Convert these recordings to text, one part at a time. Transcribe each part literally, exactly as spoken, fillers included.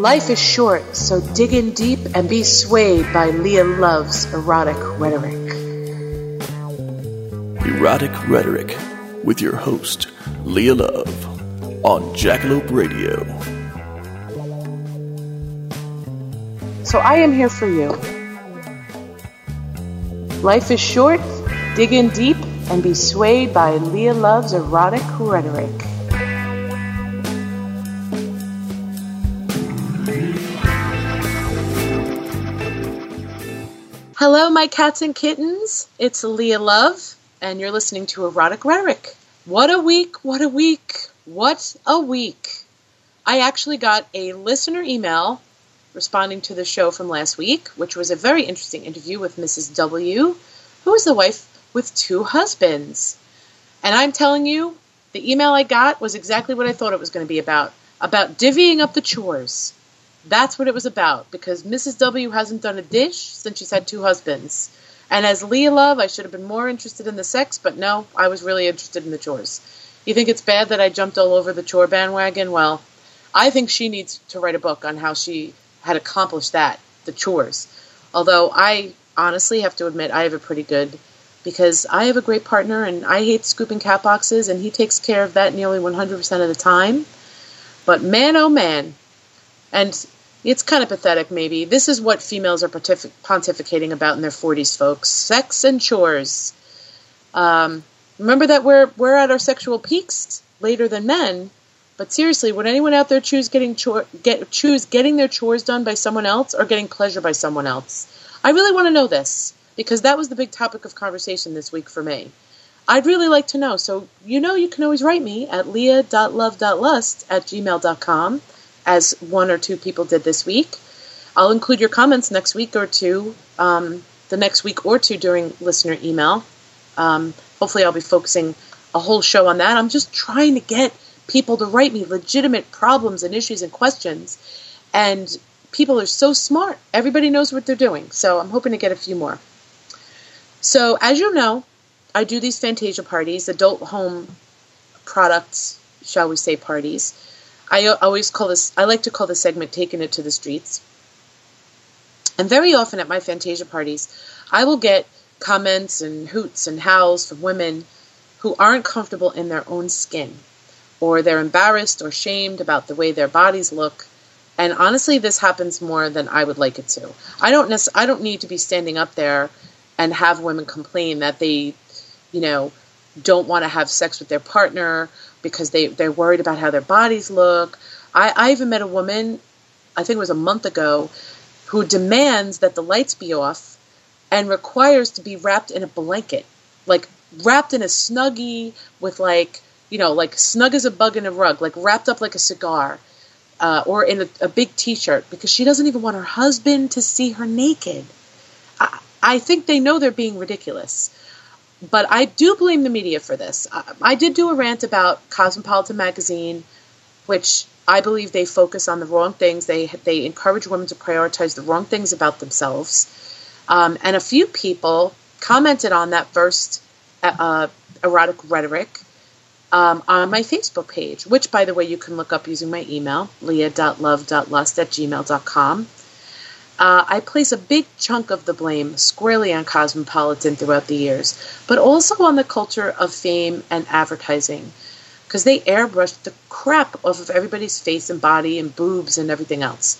Life is short, so dig in deep and be swayed by Leah Love's erotic rhetoric. Erotic Rhetoric with your host, Leah Love, on Jackalope Radio. So I am here for you. Life is short, dig in deep, and be swayed by Leah Love's erotic rhetoric. Hello, my cats and kittens. It's Leah Love, and you're listening to Erotic Rhetoric. What a week, what a week, what a week. I actually got a listener email responding to the show from last week, which was a very interesting interview with Missus W, who is the wife with two husbands. And I'm telling you, the email I got was exactly what I thought it was going to be about, about divvying up the chores. That's what it was about, because Missus W hasn't done a dish since she's had two husbands. And as Leah Love, I should have been more interested in the sex, but no, I was really interested in the chores. You think it's bad that I jumped all over the chore bandwagon? Well, I think she needs to write a book on how she had accomplished that, the chores. Although I honestly have to admit I have it pretty good, because I have a great partner and I hate scooping cat boxes, and he takes care of that nearly one hundred percent of the time. But man, oh man. And it's kind of pathetic, maybe. This is what females are pontif- pontificating about in their forties, folks. Sex and chores. Um, remember that we're we're at our sexual peaks later than men. But seriously, would anyone out there choose getting chore- get choose getting their chores done by someone else or getting pleasure by someone else? I really want to know this, because that was the big topic of conversation this week for me. I'd really like to know. So you know you can always write me at leah dot love dot lust at gmail dot com. As one or two people did this week. I'll include your comments next week or two, um, the next week or two during listener email. Um, hopefully I'll be focusing a whole show on that. I'm just trying to get people to write me legitimate problems and issues and questions. And people are so smart. Everybody knows what they're doing. So I'm hoping to get a few more. So as you know, I do these Fantasia parties, adult home products, shall we say, parties. I always call this, I like to call this segment Taking It to the Streets. And very often at my Fantasia parties, I will get comments and hoots and howls from women who aren't comfortable in their own skin, or they're embarrassed or shamed about the way their bodies look. And honestly, this happens more than I would like it to. I don't nec- I don't need to be standing up there and have women complain that they, you know, don't want to have sex with their partner because they, they're worried about how their bodies look. I, I even met a woman, I think it was a month ago, who demands that the lights be off and requires to be wrapped in a blanket. Like, wrapped in a Snuggie with, like, you know, like snug as a bug in a rug, like wrapped up like a cigar, uh, or in a, a big T-shirt, because she doesn't even want her husband to see her naked. I, I think they know they're being ridiculous. But I do blame the media for this. I, I did do a rant about Cosmopolitan magazine, which I believe they focus on the wrong things. They they encourage women to prioritize the wrong things about themselves. Um, and a few people commented on that first uh, erotic rhetoric um, on my Facebook page, which, by the way, you can look up using my email, leah dot love dot lust at gmail dot com. Uh, I place a big chunk of the blame squarely on Cosmopolitan throughout the years, but also on the culture of fame and advertising, because they airbrushed the crap off of everybody's face and body and boobs and everything else.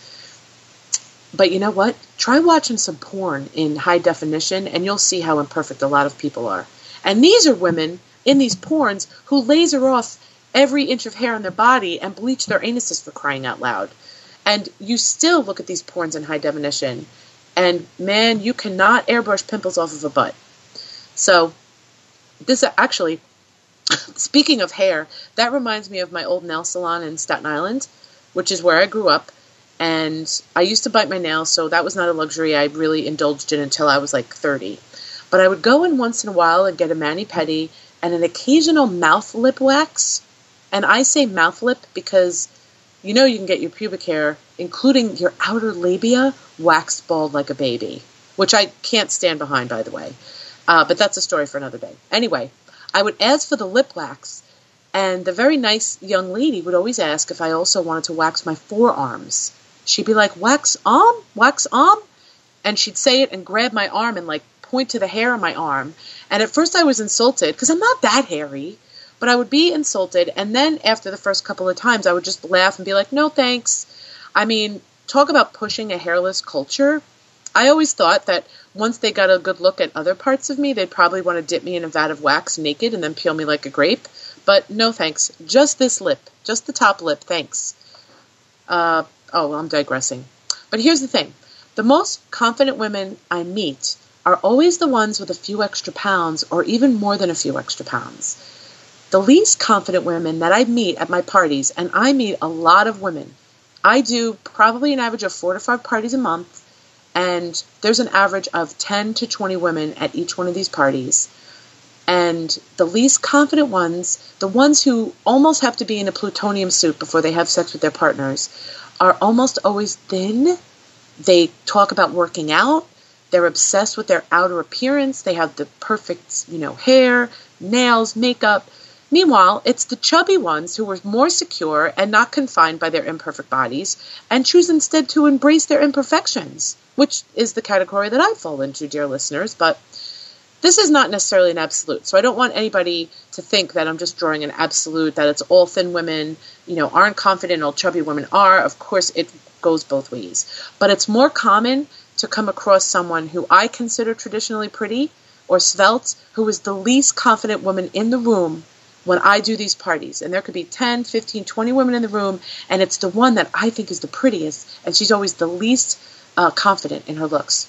But you know what? Try watching some porn in high definition, and you'll see how imperfect a lot of people are. And these are women in these porns who laser off every inch of hair on their body and bleach their anuses, for crying out loud. And you still look at these porns in high definition, and man, you cannot airbrush pimples off of a butt. So, this actually, speaking of hair, that reminds me of my old nail salon in Staten Island, which is where I grew up. And I used to bite my nails, so that was not a luxury I really indulged in until I was like thirty. But I would go in once in a while and get a mani-pedi and an occasional mouth lip wax. And I say mouth lip because you know you can get your pubic hair, including your outer labia, waxed bald like a baby, which I can't stand behind, by the way. Uh, but that's a story for another day. Anyway, I would ask for the lip wax, and the very nice young lady would always ask if I also wanted to wax my forearms. she'd be like, wax on, wax on. And she'd say it and grab my arm and like point to the hair on my arm. And at first I was insulted because I'm not that hairy, but I would be insulted. And then after the first couple of times, I would just laugh and be like, no, thanks. I mean, talk about pushing a hairless culture. I always thought that once they got a good look at other parts of me, they'd probably want to dip me in a vat of wax naked and then peel me like a grape. But no thanks. Just this lip. Just the top lip. Thanks. Uh, oh, well, I'm digressing. But here's the thing. The most confident women I meet are always the ones with a few extra pounds or even more than a few extra pounds. The least confident women that I meet at my parties, and I meet a lot of women. I do probably an average of four to five parties a month, and there's an average of ten to twenty women at each one of these parties. And the least confident ones, the ones who almost have to be in a plutonium suit before they have sex with their partners, are almost always thin. They talk about working out. They're obsessed with their outer appearance. They have the perfect, you know, hair, nails, makeup. Meanwhile, it's the chubby ones who are more secure and not confined by their imperfect bodies and choose instead to embrace their imperfections, which is the category that I fall into, dear listeners. But this is not necessarily an absolute. So I don't want anybody to think that I'm just drawing an absolute, that it's all thin women, you know, aren't confident, all chubby women are. Of course, it goes both ways. But it's more common to come across someone who I consider traditionally pretty or svelte, who is the least confident woman in the room when I do these parties. And there could be ten, fifteen, twenty women in the room, and it's the one that I think is the prettiest, and she's always the least uh, confident in her looks.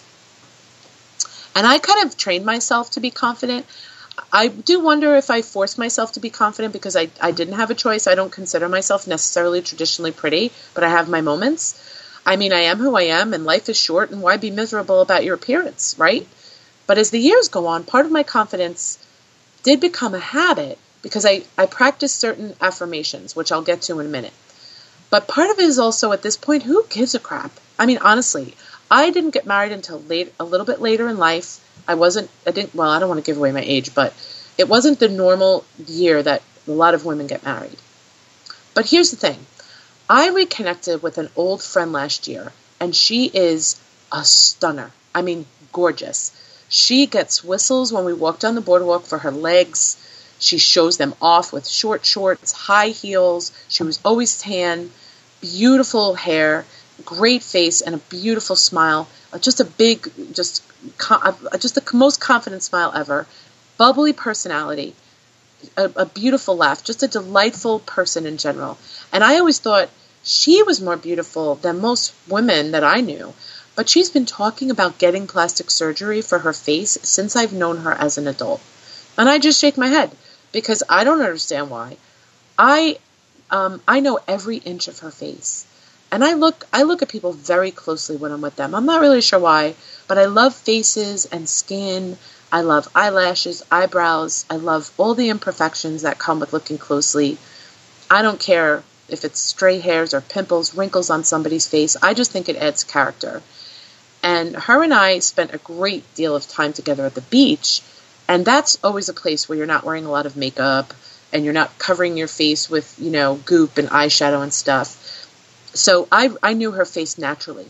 And I kind of trained myself to be confident. I do wonder if I forced myself to be confident because I, I didn't have a choice. I don't consider myself necessarily traditionally pretty, but I have my moments. I mean, I am who I am, and life is short, and why be miserable about your appearance, right? But as the years go on, part of my confidence did become a habit because I, I practice certain affirmations, which I'll get to in a minute. But part of it is also, at this point, who gives a crap? I mean, honestly, I didn't get married until late, a little bit later in life. I wasn't, I didn't, well, I don't want to give away my age, but it wasn't the normal year that a lot of women get married. But here's the thing. I reconnected with an old friend last year, and she is a stunner. I mean, gorgeous. She gets whistles when we walk down the boardwalk for her legs. She shows them off with short shorts, high heels. She was always tan, beautiful hair, great face, and a beautiful smile. Just a big, just, just the most confident smile ever. Bubbly personality, a, a beautiful laugh, just a delightful person in general. And I always thought she was more beautiful than most women that I knew. But she's been talking about getting plastic surgery for her face since I've known her as an adult. And I just shake my head because I don't understand why. I um, I know every inch of her face. And I look I look at people very closely when I'm with them. I'm not really sure why, but I love faces and skin. I love eyelashes, eyebrows. I love all the imperfections that come with looking closely. I don't care if it's stray hairs or pimples, wrinkles on somebody's face. I just think it adds character. And her and I spent a great deal of time together at the beach. And that's always a place where you're not wearing a lot of makeup and you're not covering your face with, you know, goop and eyeshadow and stuff. So I I knew her face naturally.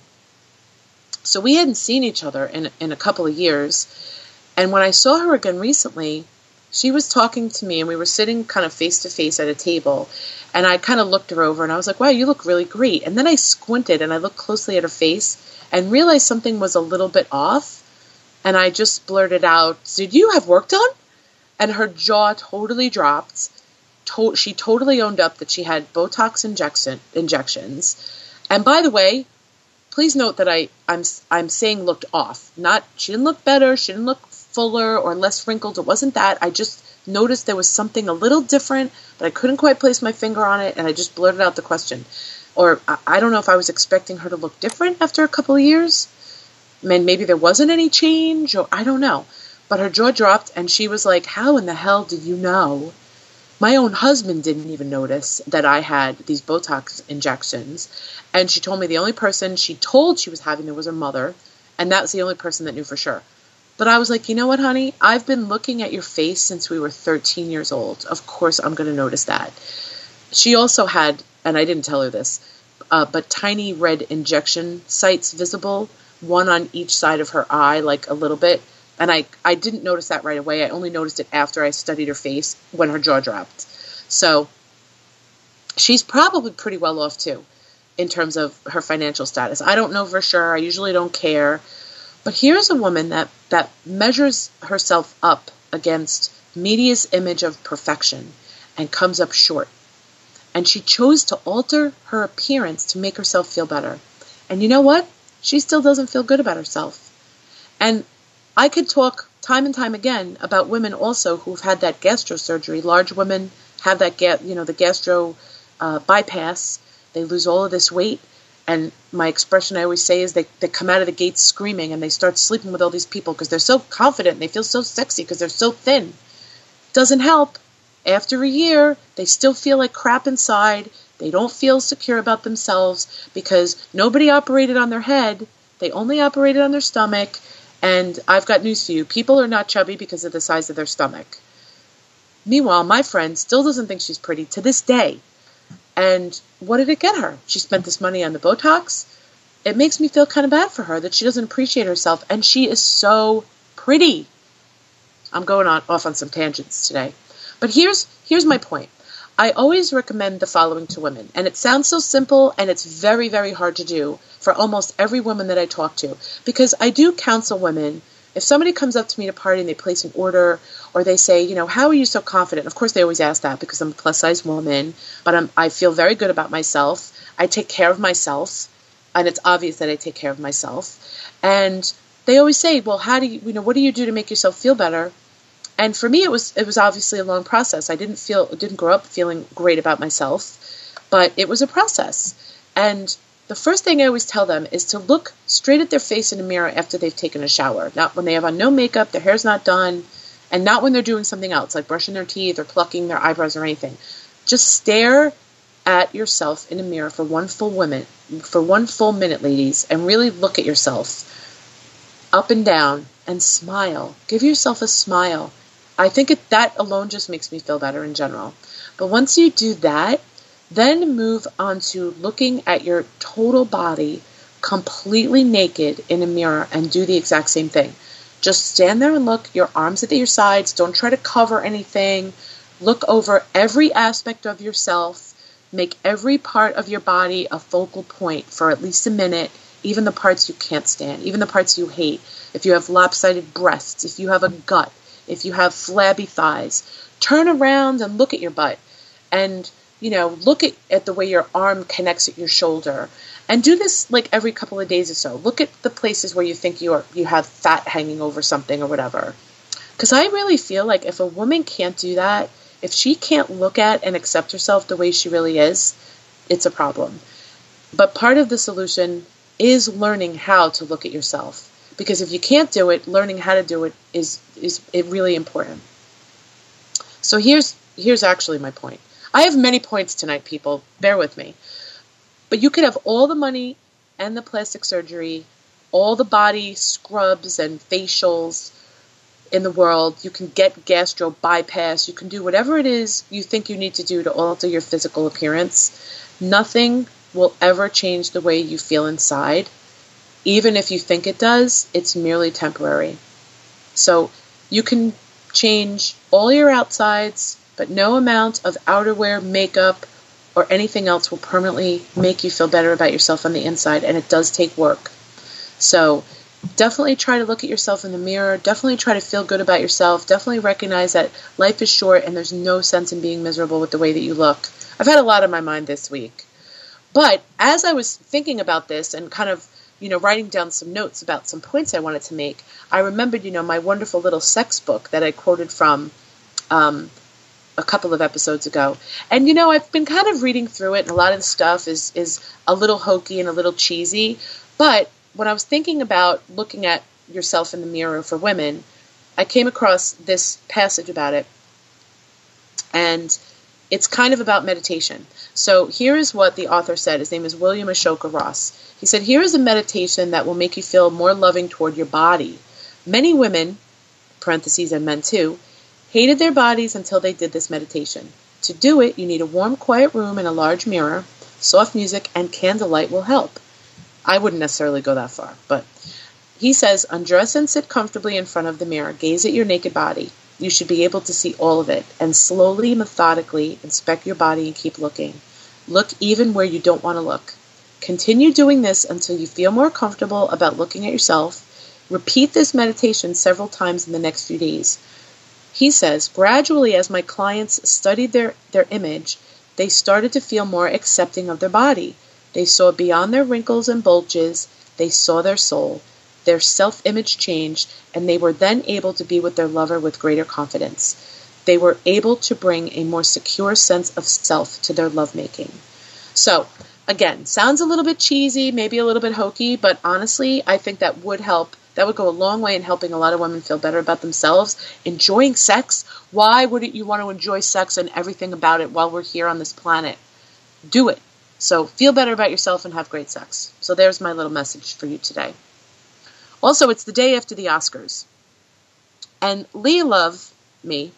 So we hadn't seen each other in, in a couple of years. And when I saw her again recently, she was talking to me and we were sitting kind of face to face at a table. And I kind of looked her over and I was like, wow, you look really great. And then I squinted and I looked closely at her face and realized something was a little bit off. And I just blurted out, did you have work done? And her jaw totally dropped. To- she totally owned up that she had Botox injection injections. And by the way, please note that I, I'm I'm saying looked off. Not she didn't look better, she didn't look fuller or less wrinkled. It wasn't that. I just noticed there was something a little different, but I couldn't quite place my finger on it, and I just blurted out the question. Or I, I don't know if I was expecting her to look different after a couple of years. I mean, maybe there wasn't any change, or I don't know. But her jaw dropped, and she was like, how in the hell did you know? My own husband didn't even notice that I had these Botox injections. And she told me the only person she told she was having them was her mother. And that's the only person that knew for sure. But I was like, you know what, honey? I've been looking at your face since we were thirteen years old. Of course I'm going to notice that. She also had, and I didn't tell her this, uh, but tiny red injection sites visible, one on each side of her eye, like a little bit. And I, I didn't notice that right away. I only noticed it after I studied her face when her jaw dropped. So she's probably pretty well off too in terms of her financial status. I don't know for sure. I usually don't care. But here's a woman that, that measures herself up against media's image of perfection and comes up short. And she chose to alter her appearance to make herself feel better. And you know what? She still doesn't feel good about herself. And I could talk time and time again about women also who've had that gastro surgery. Large women have that, ga- you know, the gastro uh, bypass. They lose all of this weight. And my expression I always say is they, they come out of the gates screaming and they start sleeping with all these people because they're so confident and they feel so sexy because they're so thin. Doesn't help. After a year, they still feel like crap inside. They don't feel secure about themselves because nobody operated on their head. They only operated on their stomach. And I've got news for you. People are not chubby because of the size of their stomach. Meanwhile, my friend still doesn't think she's pretty to this day. And what did it get her? She spent this money on the Botox. It makes me feel kind of bad for her that she doesn't appreciate herself. And she is so pretty. I'm going on off on some tangents today. But here's here's my point. I always recommend the following to women. And it sounds so simple and it's very, very hard to do for almost every woman that I talk to. Because I do counsel women. If somebody comes up to me at a party and they place an order or they say, you know, how are you so confident? Of course, they always ask that because I'm a plus-size woman, but I'm, I feel very good about myself. I take care of myself, and it's obvious that I take care of myself. And they always say, well, how do you, you know, what do you do to make yourself feel better? And for me, it was it was obviously a long process. I didn't feel didn't grow up feeling great about myself, but it was a process. And the first thing I always tell them is to look straight at their face in the mirror after they've taken a shower. Not when they have on no makeup, their hair's not done, and not when they're doing something else, like brushing their teeth or plucking their eyebrows or anything. Just stare at yourself in the mirror for one full minute, for one full minute, ladies, and really look at yourself up and down and smile. Give yourself a smile. I think it, that alone just makes me feel better in general. But once you do that, then move on to looking at your total body completely naked in a mirror and do the exact same thing. Just stand there and look, your arms at your sides. Don't try to cover anything. Look over every aspect of yourself. Make every part of your body a focal point for at least a minute, even the parts you can't stand, even the parts you hate. If you have lopsided breasts, if you have a gut, if you have flabby thighs, turn around and look at your butt. And you know, look at, at the way your arm connects at your shoulder. And do this like every couple of days or so. Look at the places where you think you are, you have fat hanging over something or whatever. Because I really feel like if a woman can't do that, if she can't look at and accept herself the way she really is, it's a problem. But part of the solution is learning how to look at yourself. Because if you can't do it, learning how to do it is is really important. So here's here's actually my point. I have many points tonight, people. Bear with me. But you could have all the money and the plastic surgery, all the body scrubs and facials in the world. You can get gastro bypass. You can do whatever it is you think you need to do to alter your physical appearance. Nothing will ever change the way you feel inside. Even if you think it does, it's merely temporary. So you can change all your outsides, but no amount of outerwear, makeup, or anything else will permanently make you feel better about yourself on the inside, and it does take work. So definitely try to look at yourself in the mirror. Definitely try to feel good about yourself. Definitely recognize that life is short and there's no sense in being miserable with the way that you look. I've had a lot on my mind this week. But as I was thinking about this and kind of, you know, writing down some notes about some points I wanted to make, I remembered, you know, my wonderful little sex book that I quoted from um, a couple of episodes ago. And, you know, I've been kind of reading through it, and a lot of the stuff is, is a little hokey and a little cheesy. But when I was thinking about looking at yourself in the mirror for women, I came across this passage about it. And it's kind of about meditation. So here is what the author said. His name is William Ashoka Ross. He said, here is a meditation that will make you feel more loving toward your body. Many women, parentheses and men too, hated their bodies until they did this meditation. To do it, you need a warm, quiet room and a large mirror. soft music, and candlelight will help. I wouldn't necessarily go that far, but he says, undress and sit comfortably in front of the mirror. Gaze at your naked body. You should be able to see all of it, and slowly, methodically inspect your body and keep looking. Look even where you don't want to look. Continue doing this until you feel more comfortable about looking at yourself. Repeat this meditation several times in the next few days. He says, gradually as my clients studied their, their image, they started to feel more accepting of their body. They saw beyond their wrinkles and bulges. They saw their soul. Their self-image changed, and they were then able to be with their lover with greater confidence. They were able to bring a more secure sense of self to their lovemaking. So, again, sounds a little bit cheesy, maybe a little bit hokey, but honestly, I think that would help. That would go a long way in helping a lot of women feel better about themselves. Enjoying sex. Why wouldn't you want to enjoy sex and everything about it while we're here on this planet? Do it. So feel better about yourself and have great sex. So there's my little message for you today. Also, it's the day after the Oscars. And Leah Love, me,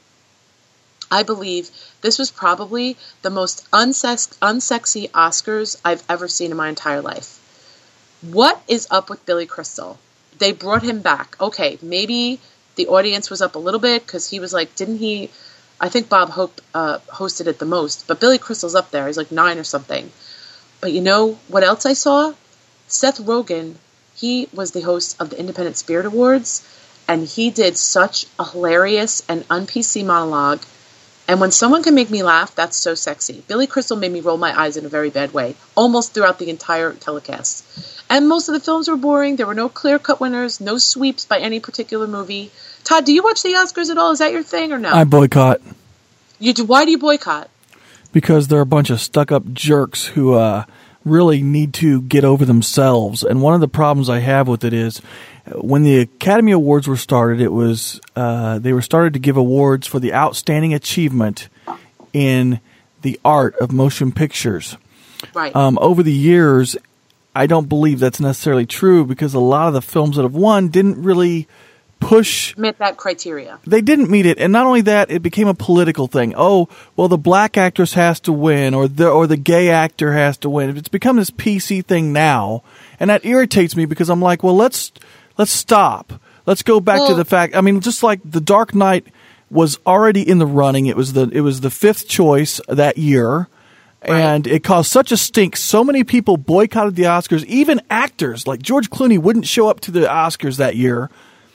I believe this was probably the most unsex- unsexy Oscars I've ever seen in my entire life. What is up with Billy Crystal? They brought him back. Okay, maybe the audience was up a little bit because he was like, didn't he? I think Bob Hope uh, hosted it the most, but Billy Crystal's up there. He's like nine or something. But you know what else I saw? Seth Rogen, he was the host of the Independent Spirit Awards, and he did such a hilarious and un-P C monologue. And when someone can make me laugh, that's so sexy. Billy Crystal made me roll my eyes in a very bad way, almost throughout the entire telecast. And most of the films were boring. There were no clear-cut winners, no sweeps by any particular movie. Todd, do you watch the Oscars at all? Is that your thing or no? I boycott. You do? Why do you boycott? Because they're a bunch of stuck-up jerks who uh, really need to get over themselves. And one of the problems I have with it is when the Academy Awards were started, it was uh, they were started to give awards for the outstanding achievement in the art of motion pictures. Right. Um, over the years, I don't believe that's necessarily true because a lot of the films that have won didn't really push met that criteria. They didn't meet it, and not only that, it became a political thing. Oh, well, the black actress has to win, or the or the gay actor has to win. It's become this P C thing now, and that irritates me because I'm like, well, let's let's stop. Let's go back well, to the fact. I mean, just like The Dark Knight was already in the running. It was the it was the fifth choice that year. Right. And it caused such a stink. So many people boycotted the Oscars. Even actors like George Clooney wouldn't show up to the Oscars that year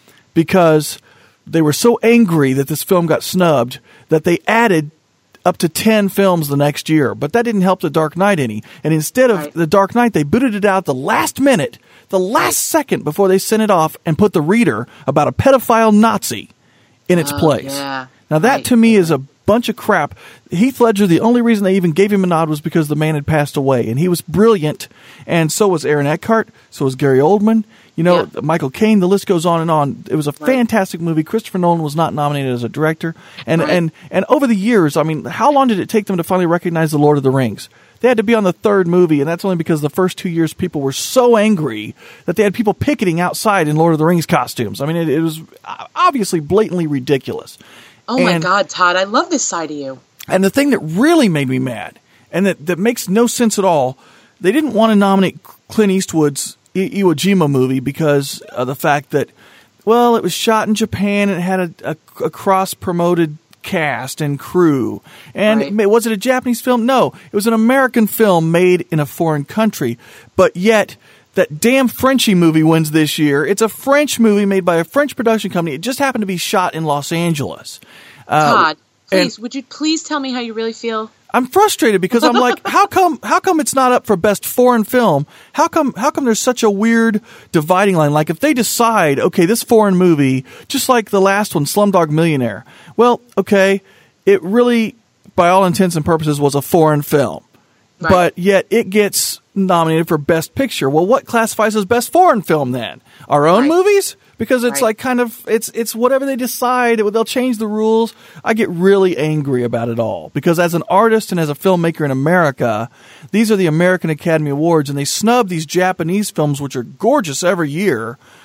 because they were so angry that this film got snubbed that they added up to ten films the next year. But that didn't help The Dark Knight any. And instead of right. The Dark Knight, they booted it out the last minute, the last second before they sent it off and put The Reader about a pedophile Nazi in its oh, place. Yeah. Now that right. to me is a bunch of crap. Heath Ledger, the only reason they even gave him a nod was because the man had passed away, and he was brilliant, and so was Aaron Eckhart, so was Gary Oldman, you know, yeah. Michael Caine, the list goes on and on. It was a right. fantastic movie. Christopher Nolan was not nominated as a director, and, right. and, and over the years, I mean, how long did it take them to finally recognize The Lord of the Rings? They had to be on the third movie, and that's only because the first two years people were so angry that they had people picketing outside in Lord of the Rings costumes. I mean, it, it was obviously blatantly ridiculous. Oh, and, my God, Todd, I love this side of you. And the thing that really made me mad, and that, that makes no sense at all, they didn't want to nominate Clint Eastwood's I- Iwo Jima movie because of the fact that, well, it was shot in Japan and it had a, a, a cross-promoted cast and crew. And right. it, was it a Japanese film? No. It was an American film made in a foreign country. But yet, that damn Frenchie movie wins this year. It's a French movie made by a French production company. It just happened to be shot in Los Angeles. Uh, Todd, please, would you please tell me how you really feel? I'm frustrated because I'm like, how come how come it's not up for best foreign film? How come how come there's such a weird dividing line? Like if they decide, okay, this foreign movie, just like the last one, Slumdog Millionaire. Well, okay, it really, by all intents and purposes, was a foreign film. Right. But yet it gets nominated for Best Picture. Well, what classifies as Best Foreign Film then? Our own right. movies? Because it's right. like kind of, it's it's whatever they decide. They'll change the rules. I get really angry about it all. Because as an artist and as a filmmaker in America, these are the American Academy Awards, and they snub these Japanese films, which are gorgeous every year.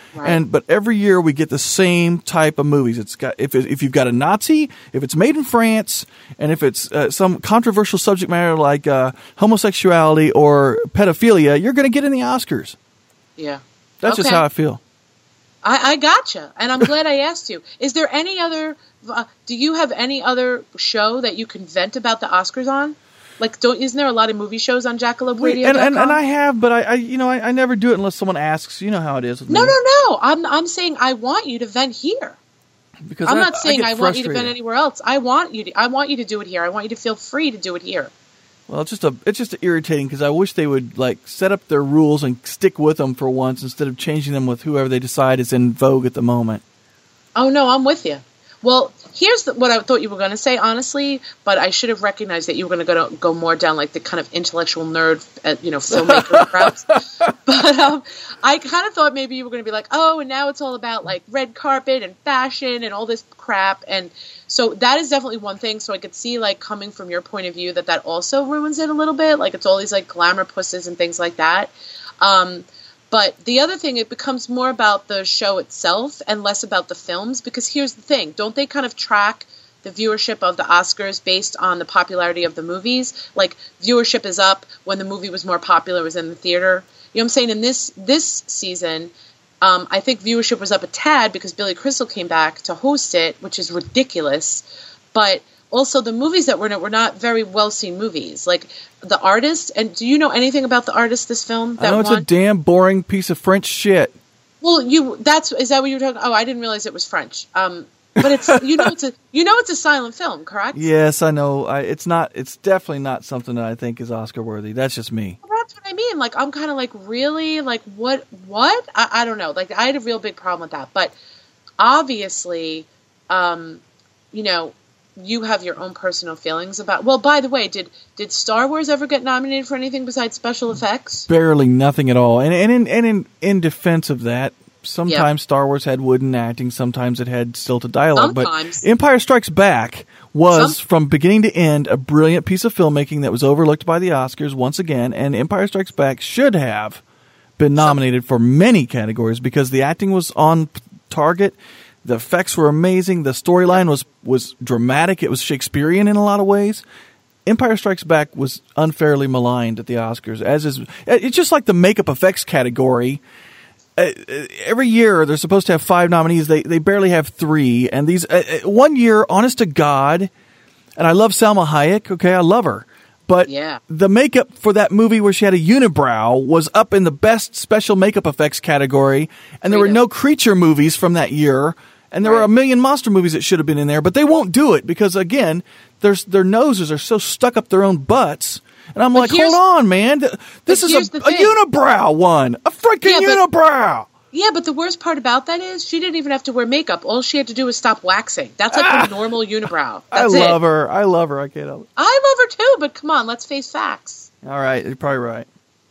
Right. And but every year we get the same type of movies. It's got if it, if you've got a Nazi, if it's made in France, and if it's uh, some controversial subject matter like uh, homosexuality or pedophilia, you're going to get in the Oscars. Yeah. That's okay. just how I feel. I, I gotcha, and I'm glad I asked you. Is there any other? Uh, do you have any other show that you can vent about the Oscars on? Like, don't isn't there a lot of movie shows on Jackalope Radio dot com? And, and and I have, but I, I you know I, I never do it unless someone asks. You know how it is with no, me. no, no. I'm I'm saying I want you to vent here. Because I'm I, not saying I, I want you to vent anywhere else. I want you to. I want you to do it here. I want you to feel free to do it here. Well, it's just a it's just irritating because I wish they would like set up their rules and stick with them for once instead of changing them with whoever they decide is in vogue at the moment. Oh no, I'm with you. Well, here's the, what I thought you were going to say, honestly, but I should have recognized that you were going to go go more down like the kind of intellectual nerd, uh, you know, filmmaker route. But um, I kind of thought maybe you were going to be like, oh, and now it's all about like red carpet and fashion and all this crap, and so that is definitely one thing. So I could see like coming from your point of view that that also ruins it a little bit. Like it's all these like glamour pusses and things like that. Um, But the other thing, it becomes more about the show itself and less about the films. Because here's the thing. Don't they kind of track the viewership of the Oscars based on the popularity of the movies? Like, viewership is up when the movie was more popular, was in the theater. You know what I'm saying? In this this season, um, I think viewership was up a tad because Billy Crystal came back to host it, which is ridiculous. But also, the movies that were in it were not very well-seen movies. Like, The Artist, and do you know anything about The Artist, this film? That I know it's won? a damn boring piece of French shit. Well, you that's is that what you were talking? Oh, I didn't realize it was French. Um, but it's you know it's a you know it's a silent film, correct? Yes, I know. I, it's not. It's definitely not something that I think is Oscar worthy. That's just me. Well, that's what I mean. Like, I'm kind of like, really, like what what I, I don't know. Like, I had a real big problem with that. But obviously, um, you know. You have your own personal feelings about. Well, by the way, did did Star Wars ever get nominated for anything besides special effects? Barely nothing at all. And and in and in, in defense of that, sometimes yep. Star Wars had wooden acting, sometimes it had stilted dialogue. Sometimes. But Empire Strikes Back was, Some- from beginning to end, a brilliant piece of filmmaking that was overlooked by the Oscars once again. And Empire Strikes Back should have been nominated for many categories because the acting was on target. The effects were amazing. The storyline was, was dramatic. It was Shakespearean in a lot of ways. Empire Strikes Back was unfairly maligned at the Oscars, as is it's just like the makeup effects category. Uh, every year they're supposed to have five nominees. They they barely have three. And these uh, one year, honest to God, and I love Salma Hayek. Okay, I love her. But yeah. the makeup for that movie where she had a unibrow was up in the best special makeup effects category, and there were no creature movies from that year, and there right. were a million monster movies that should have been in there, but they won't do it because, again, their their noses are so stuck up their own butts. And I'm but like, hold on, man. This is a, a unibrow one. A freaking yeah, unibrow. Yeah, but the worst part about that is she didn't even have to wear makeup. All she had to do was stop waxing. That's like ah, a normal unibrow. That's I love it. her. I love her. I can't help it. I love her too, but come on, let's face facts. All right, you're probably right.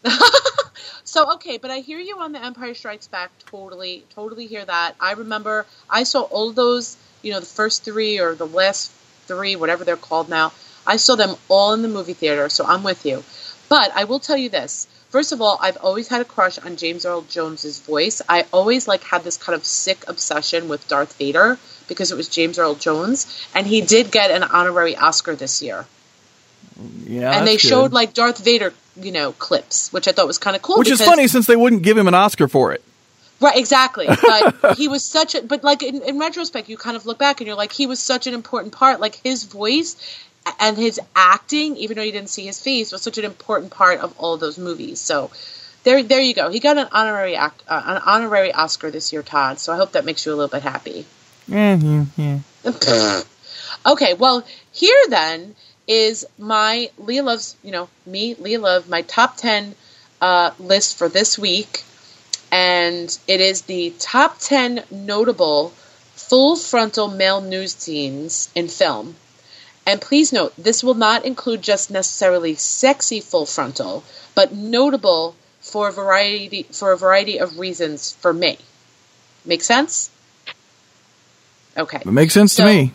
So, okay, but I hear you on the Empire Strikes Back. Totally, totally hear that. I remember I saw all of those, you know, the first three or the last three, whatever they're called now. I saw them all in the movie theater, so I'm with you. But I will tell you this. First of all, I've always had a crush on James Earl Jones's voice. I always like had this kind of sick obsession with Darth Vader because it was James Earl Jones, and he did get an honorary Oscar this year. Yeah, and they good. showed like Darth Vader, you know, clips, which I thought was kind of cool. Which because, is funny since they wouldn't give him an Oscar for it. Right, exactly. But he was such a. But like in, in retrospect, you kind of look back and you're like, he was such an important part. Like his voice and his acting, even though you didn't see his face, was such an important part of all of those movies. So there, there you go. He got an honorary act, uh, an honorary Oscar this year, Todd. So I hope that makes you a little bit happy. Yeah, yeah, yeah. Okay, well, here then is my Leah Love's, you know, me, Leah Love, my top ten uh, list for this week. And it is the top ten notable full frontal male nude scenes in film. And please note, this will not include just necessarily sexy full frontal, but notable for a variety for a variety of reasons for me. Make sense? Okay. It makes sense so, to me.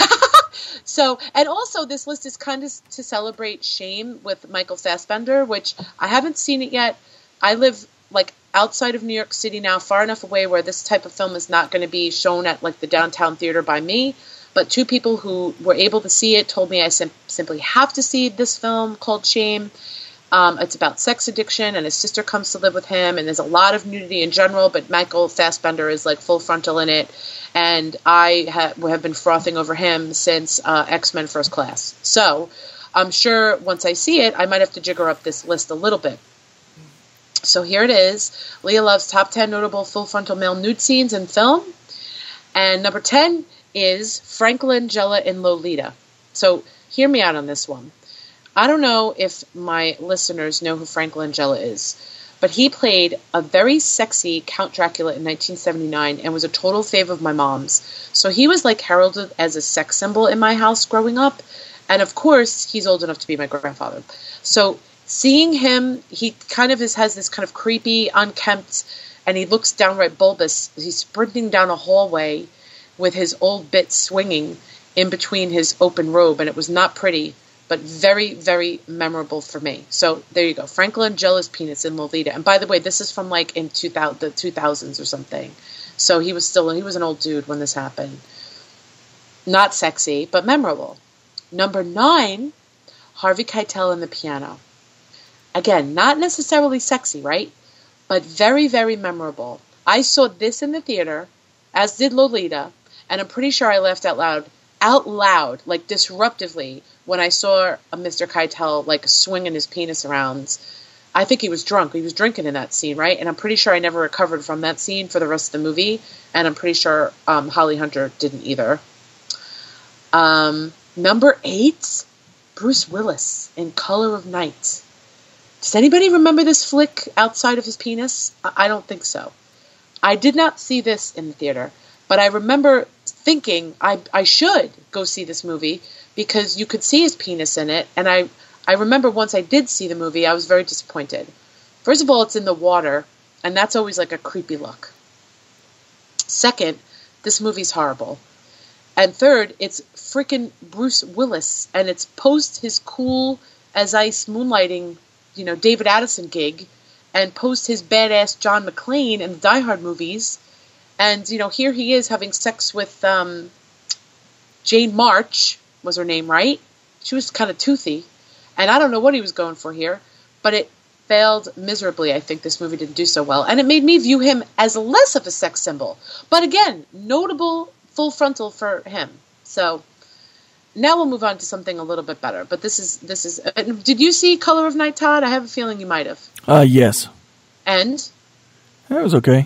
So, and also this list is kind of to celebrate Shame with Michael Fassbender, which I haven't seen it yet. I live like outside of New York City now, far enough away where this type of film is not going to be shown at like the downtown theater by me. But two people who were able to see it told me I sim- simply have to see this film called Shame. Um, it's about sex addiction, and his sister comes to live with him, and there's a lot of nudity in general, but Michael Fassbender is like full frontal in it, and I ha- have been frothing over him since uh, X-Men First Class. So I'm sure once I see it, I might have to jigger up this list a little bit. So here it is, Leah Love's top ten notable full frontal male nude scenes in film, and number ten is Frank Langella in Lolita. So hear me out on this one. I don't know if my listeners know who Frank Langella is, but he played a very sexy Count Dracula in nineteen seventy-nine and was a total fave of my mom's. So he was like heralded as a sex symbol in my house growing up. And of course, he's old enough to be my grandfather. So seeing him, he kind of is, has this kind of creepy, unkempt, and he looks downright bulbous. He's sprinting down a hallway with his old bit swinging in between his open robe, and it was not pretty, but very, very memorable for me. So there you go. Frank Langella's penis in Lolita. And by the way, this is from like in two thousand, the two thousands or something. So he was still, he was an old dude when this happened. Not sexy, but memorable. Number nine, Harvey Keitel and the Piano. Again, not necessarily sexy, right? But very, very memorable. I saw this in the theater, as did Lolita, and I'm pretty sure I laughed out loud, out loud, like disruptively, when I saw a Mister Keitel like swinging his penis around. I think he was drunk. He was drinking in that scene, right? And I'm pretty sure I never recovered from that scene for the rest of the movie, and I'm pretty sure um, Holly Hunter didn't either. Um, number eight, Bruce Willis in Color of Night. Does anybody remember this flick outside of his penis? I don't think so. I did not see this in the theater, but I remember thinking I I should go see this movie because you could see his penis in it, and I, I remember once I did see the movie, I was very disappointed. First of all, it's in the water, and that's always like a creepy look. Second, this movie's horrible. And third, it's freaking Bruce Willis, and it's post his cool as ice moonlighting, you know, David Addison gig, and post his badass John McClane in the Die Hard movies. And, you know, here he is having sex with um, Jane March, was her name, right? She was kind of toothy. And I don't know what he was going for here, but it failed miserably. I think this movie didn't do so well. And it made me view him as less of a sex symbol. But again, notable full frontal for him. So now we'll move on to something a little bit better. But this is, this is, uh, did you see Color of Night, Todd? I have a feeling you might have. Uh, yes. And? That was okay.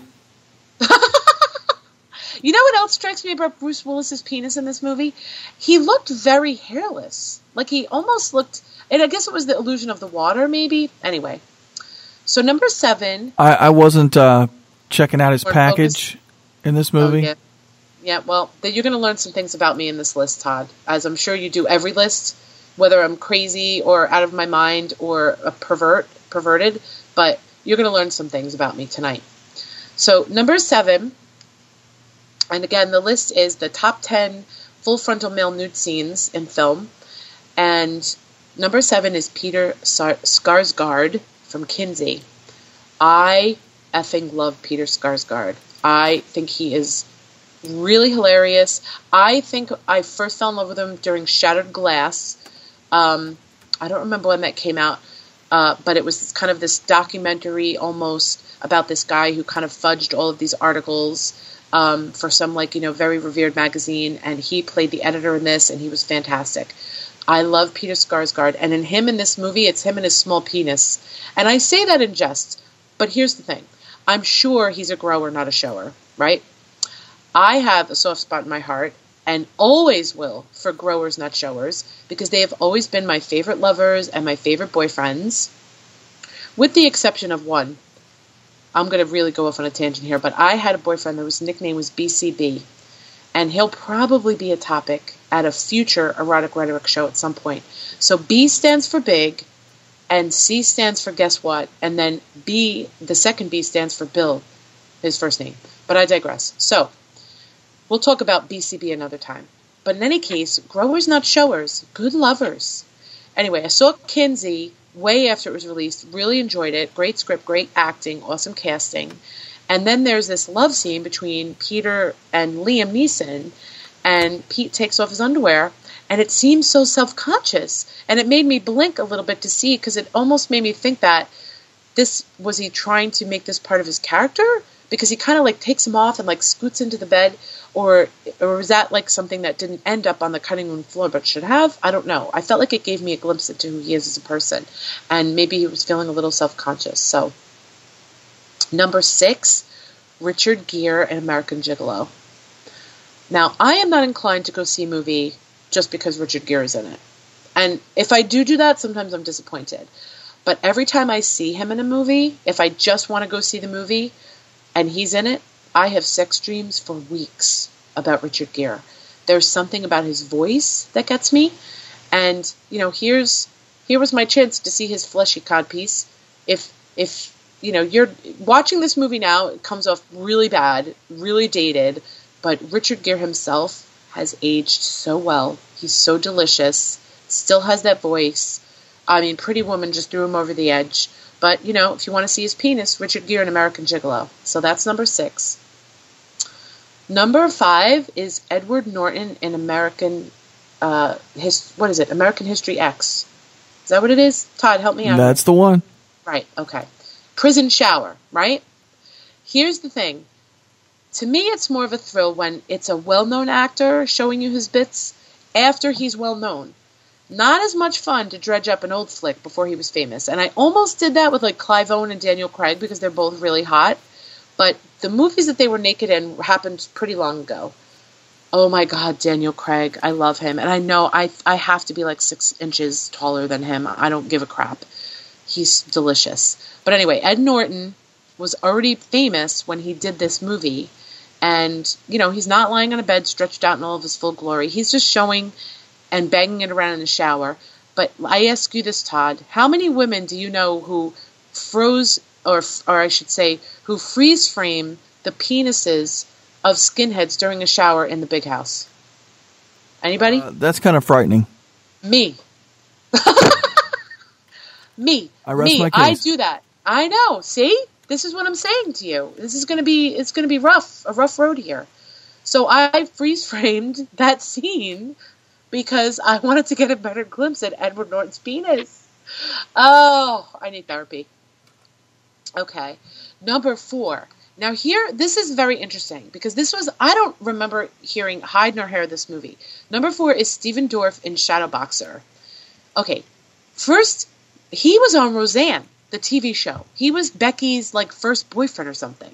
You know what else strikes me about Bruce Willis's penis in this movie? He looked very hairless. Like he almost looked, and I guess it was the illusion of the water, maybe. Anyway. So number seven. I, I wasn't uh, checking out his package focused. in this movie. Oh, yeah. Yeah, well, then you're going to learn some things about me in this list, Todd, as I'm sure you do every list, whether I'm crazy or out of my mind or a pervert, perverted, but you're going to learn some things about me tonight. So number seven, and again, the list is the top ten full frontal male nude scenes in film, and number seven is Peter Sarsgaard from Kinsey. I effing love Peter Sarsgaard. I think he is really hilarious. I think I first fell in love with him during Shattered Glass. Um, I don't remember when that came out, uh, but it was kind of this documentary almost about this guy who kind of fudged all of these articles um, for some, like, you know, very revered magazine, and he played the editor in this, and he was fantastic. I love Peter Sarsgaard, and in him in this movie, it's him and his small penis. And I say that in jest, but here's the thing. I'm sure he's a grower, not a shower, right? I have a soft spot in my heart, and always will, for growers, not showers, because they have always been my favorite lovers and my favorite boyfriends, with the exception of one. I'm going to really go off on a tangent here, but I had a boyfriend whose nickname was B C B, and he'll probably be a topic at a future Erotic Rhetoric show at some point. So B stands for big, and C stands for guess what, and then B, the second B stands for Bill, his first name. But I digress. So, we'll talk about B C B another time. But in any case, growers, not showers. Good lovers. Anyway, I saw Kinsey way after it was released. Really enjoyed it. Great script, great acting, awesome casting. And then there's this love scene between Peter and Liam Neeson, and Pete takes off his underwear, and it seems so self-conscious. And it made me blink a little bit to see, because it almost made me think that this, was he trying to make this part of his character? Because he kind of like takes him off and like scoots into the bed, or or was that like something that didn't end up on the cutting room floor but should have? I don't know. I felt like it gave me a glimpse into who he is as a person, and maybe he was feeling a little self-conscious. So, number six, Richard Gere and American Gigolo. Now, I am not inclined to go see a movie just because Richard Gere is in it, and if I do do that, sometimes I'm disappointed. But every time I see him in a movie, if I just want to go see the movie and he's in it, I have sex dreams for weeks about Richard Gere. There's something about his voice that gets me. And, you know, here's here was my chance to see his fleshy codpiece. If, if you know, you're watching this movie now, it comes off really bad, really dated, but Richard Gere himself has aged so well. He's so delicious, still has that voice. I mean, Pretty Woman just threw him over the edge. But, you know, if you want to see his penis, Richard Gere and American Gigolo. So that's number six. Number five is Edward Norton in American, uh, his, what is it? American History X. Is that what it is? Todd, help me out. That's the one. Right, okay. Prison Shower, right? Here's the thing. To me, it's more of a thrill when it's a well-known actor showing you his bits after he's well-known. Not as much fun to dredge up an old flick before he was famous. And I almost did that with like Clive Owen and Daniel Craig because they're both really hot. But the movies that they were naked in happened pretty long ago. Oh my God, Daniel Craig. I love him. And I know I I have to be like six inches taller than him. I don't give a crap. He's delicious. But anyway, Ed Norton was already famous when he did this movie. And, you know, he's not lying on a bed stretched out in all of his full glory. He's just showing and banging it around in the shower. But I ask you this, Todd, how many women do you know who froze, or or I should say, who freeze frame the penises of skinheads during a shower in the big house? Anybody? Uh, that's kind of frightening. Me. Me. I rest Me. my case. I do that. I know. See? This is what I'm saying to you. This is going to be, it's going to be rough, a rough road here. So I freeze framed that scene because I wanted to get a better glimpse at Edward Norton's penis. Oh, I need therapy. Okay. Number four. Now here, this is very interesting because this was, I don't remember hearing hide nor hair this movie. Number four is Stephen Dorff in Shadowboxer. Okay. First, he was on Roseanne, the T V show. He was Becky's like first boyfriend or something.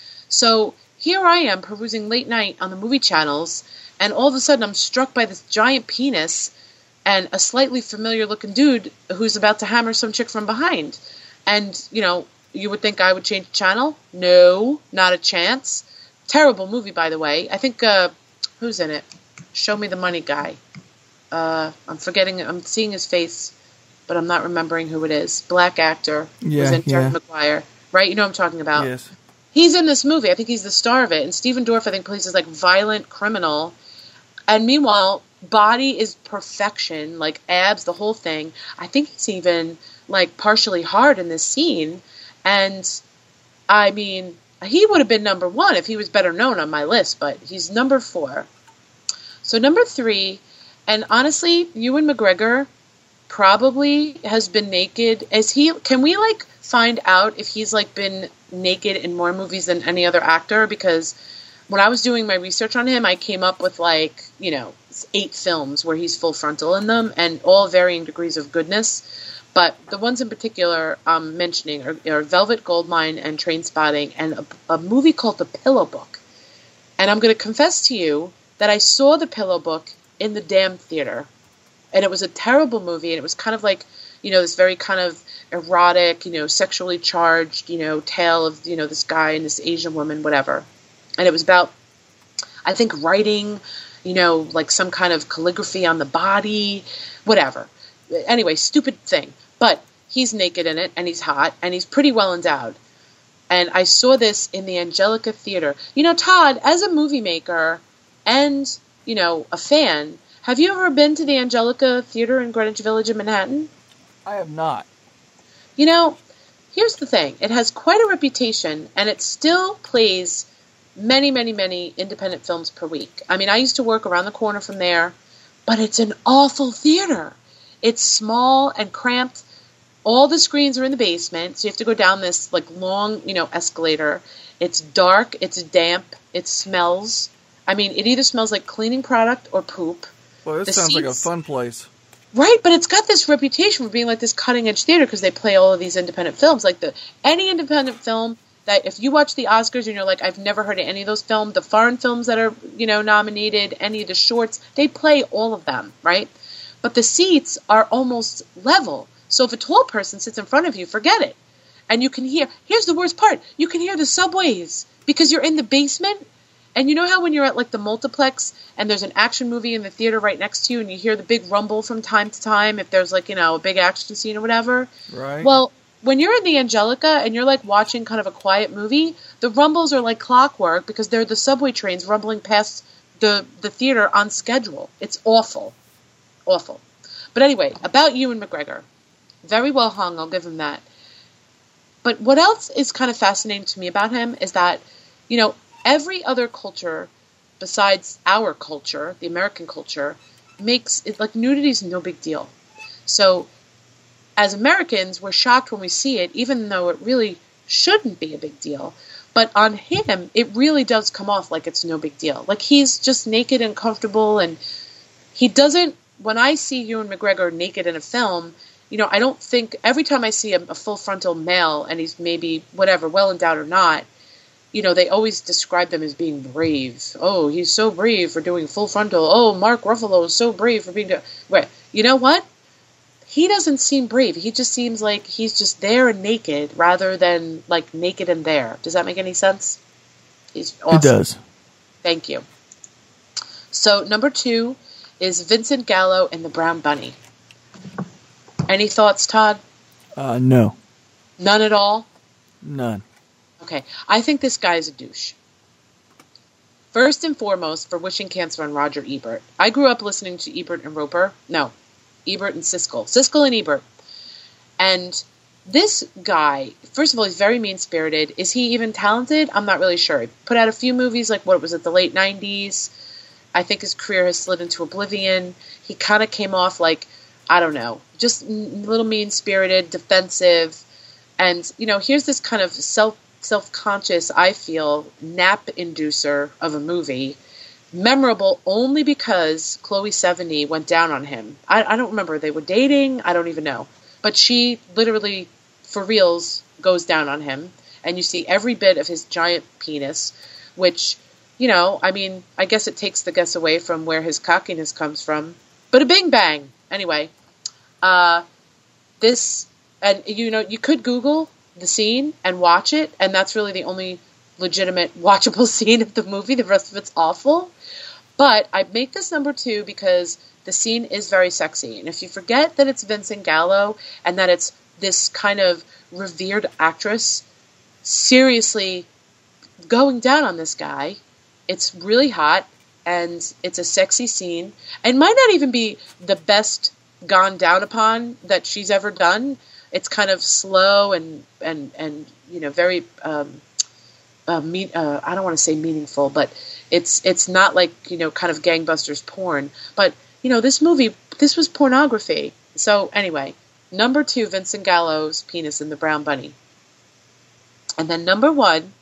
So here I am perusing late night on the movie channels, and all of a sudden I'm struck by this giant penis and a slightly familiar looking dude who's about to hammer some chick from behind. And, you know, you would think I would change the channel? No, not a chance. Terrible movie, by the way. I think, uh, who's in it? Show me the money guy. Uh, I'm forgetting, I'm seeing his face, but I'm not remembering who it is. Black actor. Yeah, who's in Jerry yeah. Maguire. Right? You know what I'm talking about. Yes. He's in this movie. I think he's the star of it. And Stephen Dorff, I think, plays this like violent criminal. And meanwhile, body is perfection, like abs, the whole thing. I think he's even like partially hard in this scene. And I mean, he would have been number one if he was better known on my list, but he's number four. So number three, and honestly, Ewan McGregor probably has been naked. Is he? Can we like find out if he's like been naked in more movies than any other actor? Because when I was doing my research on him, I came up with like, you know, eight films where he's full frontal in them, and all varying degrees of goodness. But the ones in particular I'm mentioning are, are Velvet Goldmine and Trainspotting, and a, a movie called The Pillow Book. And I'm going to confess to you that I saw The Pillow Book in the damn theater. And it was a terrible movie, and it was kind of like, you know, this very kind of erotic, you know, sexually charged, you know, tale of, you know, this guy and this Asian woman, whatever. And it was about, I think, writing, you know, like some kind of calligraphy on the body, whatever. Anyway, stupid thing. But he's naked in it, and he's hot, and he's pretty well endowed. And I saw this in the Angelica Theater. You know, Todd, as a movie maker and, you know, a fan, have you ever been to the Angelica Theater in Greenwich Village in Manhattan? I have not. You know, here's the thing. It has quite a reputation, and it still plays many, many, many independent films per week. I mean, I used to work around the corner from there, but it's an awful theater. It's small and cramped. All the screens are in the basement, so you have to go down this like long, you know, escalator. It's dark, it's damp, it smells. I mean, it either smells like cleaning product or poop. Well, this The sounds like a seats- fun place. Right, but it's got this reputation for being like this cutting-edge theater because they play all of these independent films. Like the any independent film that if you watch the Oscars and you're like, I've never heard of any of those films, the foreign films that are, you know, nominated, any of the shorts, they play all of them, right? But the seats are almost level. So if a tall person sits in front of you, forget it. And you can hear, here's the worst part, you can hear the subways because you're in the basement. And you know how when you're at like the multiplex and there's an action movie in the theater right next to you and you hear the big rumble from time to time if there's like, you know, a big action scene or whatever? Right. Well, when you're in the Angelica and you're like watching kind of a quiet movie, the rumbles are like clockwork because they're the subway trains rumbling past the, the theater on schedule. It's awful. Awful. But anyway, about Ewan McGregor. Very well hung, I'll give him that. But what else is kind of fascinating to me about him is that, you know, every other culture besides our culture, the American culture, makes it like nudity is no big deal. So as Americans, we're shocked when we see it, even though it really shouldn't be a big deal. But on him, it really does come off like it's no big deal. Like he's just naked and comfortable, and he doesn't, when I see Ewan McGregor naked in a film, you know, I don't think, every time I see a, a full frontal male, and he's maybe, whatever, well endowed or not, you know, they always describe them as being brave. Oh, he's so brave for doing full frontal. Oh, Mark Ruffalo is so brave for being... Do- Wait, you know what? He doesn't seem brave. He just seems like he's just there and naked rather than, like, naked and there. Does that make any sense? He's awesome. It does. Thank you. So, number two is Vincent Gallo and the Brown Bunny. Any thoughts, Todd? Uh, no. None at all? None. Okay, I think this guy is a douche. First and foremost, for wishing cancer on Roger Ebert. I grew up listening to Ebert and Roper. No, Ebert and Siskel. Siskel and Ebert. And this guy, first of all, he's very mean-spirited. Is he even talented? I'm not really sure. He put out a few movies, like, what was it, the late nineties? I think his career has slid into oblivion. He kind of came off like, I don't know, just a little mean-spirited, defensive. And, you know, here's this kind of self self-conscious, I feel, nap inducer of a movie, memorable only because Chloe Sevigny went down on him. I, I don't remember. They were dating. I don't even know. But she literally, for reals, goes down on him. And you see every bit of his giant penis, which, you know, I mean, I guess it takes the guess away from where his cockiness comes from. But a bing bang. Anyway, uh, this, and, you know, you could Google the scene and watch it, and that's really the only legitimate watchable scene of the movie. The rest of it's awful. But I make this number two because the scene is very sexy. And if you forget that it's Vincent Gallo and that it's this kind of revered actress seriously going down on this guy, it's really hot and it's a sexy scene. And might not even be the best gone down upon that she's ever done. It's kind of slow and, and, and you know, very, um, uh, mean, uh, I don't want to say meaningful, but it's it's not like, you know, kind of gangbusters porn. But, you know, this movie, this was pornography. So, anyway, number two, Vincent Gallo's penis in The Brown Bunny. And then number one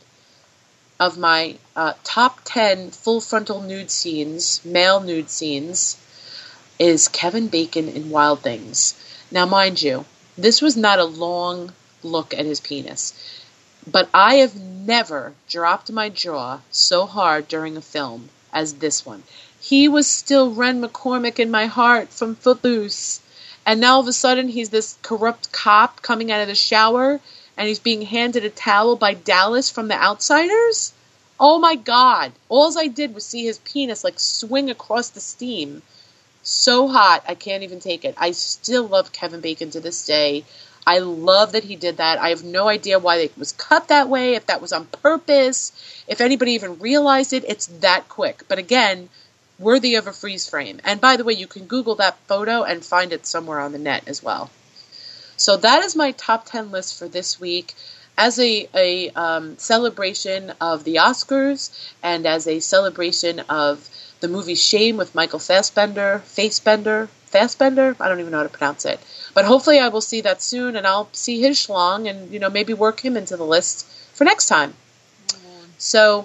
of my uh, top ten full frontal nude scenes, male nude scenes, is Kevin Bacon in Wild Things. Now, mind you, this was not a long look at his penis, but I have never dropped my jaw so hard during a film as this one. He was still Ren McCormick in my heart from Footloose, and now all of a sudden he's this corrupt cop coming out of the shower, and he's being handed a towel by Dallas from The Outsiders? Oh my God. All I did was see his penis like swing across the steam. So hot, I can't even take it. I still love Kevin Bacon to this day. I love that he did that. I have no idea why it was cut that way, if that was on purpose, if anybody even realized it. It's that quick. But again, worthy of a freeze frame. And by the way, you can Google that photo and find it somewhere on the net as well. So that is my top ten list for this week. As a, a um, celebration of the Oscars and as a celebration of the movie Shame with Michael Fassbender, Fassbender, Fassbender? I don't even know how to pronounce it. But hopefully I will see that soon, and I'll see his schlong and, you know, maybe work him into the list for next time. Mm-hmm. So,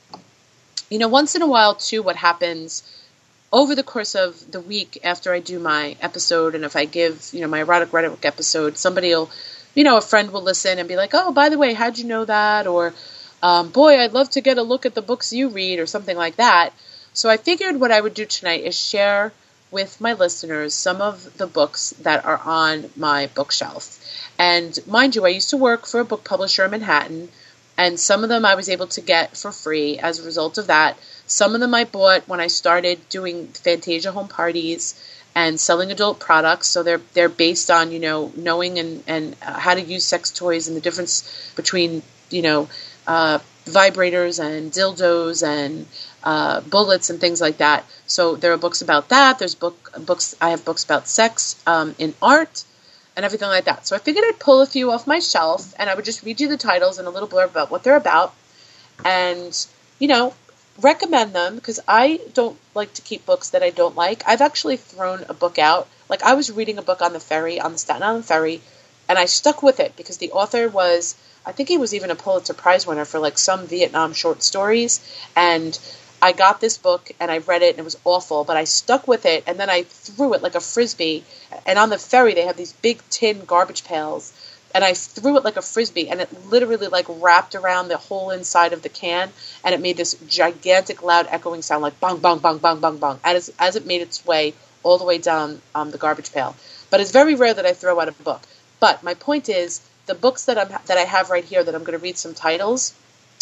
you know, once in a while, too, what happens over the course of the week after I do my episode, and if I give, you know, my erotic rhetoric episode, somebody will, you know, a friend will listen and be like, oh, by the way, how'd you know that? Or, um, boy, I'd love to get a look at the books you read, or something like that. So I figured what I would do tonight is share with my listeners some of the books that are on my bookshelf. And mind you, I used to work for a book publisher in Manhattan, and some of them I was able to get for free as a result of that. Some of them I bought when I started doing Fantasia home parties and selling adult products. So they're they're based on, you know, knowing and, and uh, how to use sex toys and the difference between, you know, uh, vibrators and dildos and uh, bullets and things like that. So there are books about that. There's book books. I have books about sex um, in art and everything like that. So I figured I'd pull a few off my shelf, and I would just read you the titles and a little blurb about what they're about, and, you know, recommend them, because I don't like to keep books that I don't like. I've actually thrown a book out. Like, I was reading a book on the ferry, on the Staten Island ferry, and I stuck with it because the author was, I think he was even a Pulitzer Prize winner for, like, some Vietnam short stories, and I got this book, and I read it, and it was awful, but I stuck with it, and then I threw it like a Frisbee, and on the ferry they have these big tin garbage pails, and I threw it like a Frisbee, and it literally like wrapped around the whole inside of the can, and it made this gigantic loud echoing sound like bong, bong, bong, bong, bong, bong, as, as it made its way all the way down um, the garbage pail. But it's very rare that I throw out a book. But my point is, the books that I'm that I have right here that I'm going to read some titles,